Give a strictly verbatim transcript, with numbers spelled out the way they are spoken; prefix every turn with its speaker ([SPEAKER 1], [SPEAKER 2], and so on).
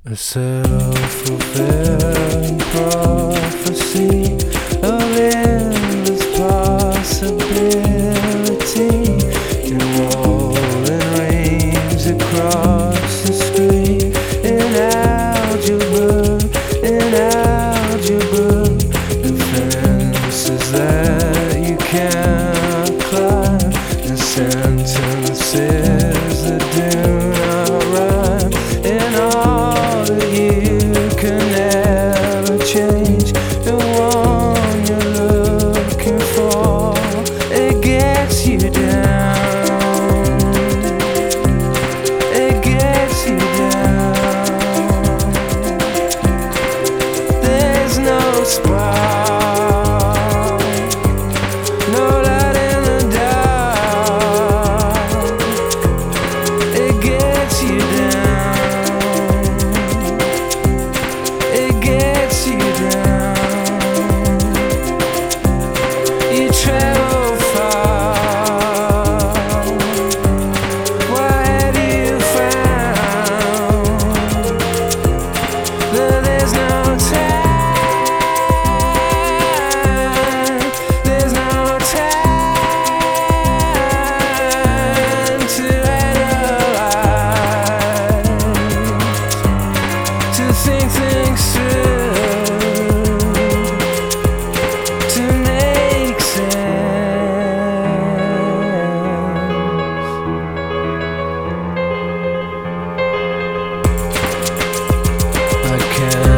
[SPEAKER 1] A self-fulfilling prophecy of endless possibility, enrolling rings across the screen. In algebra, in algebra, the fences that you cannot climb, the sentences that do not rhyme, and all that you can never change. The one you're looking for, it gets you down, it gets you down. There's no spark, no light in the dark. It gets you down, it gets you down. You travel far, what have you found? That there's no time, there's no time to analyze, to think things through, to make sense. I can't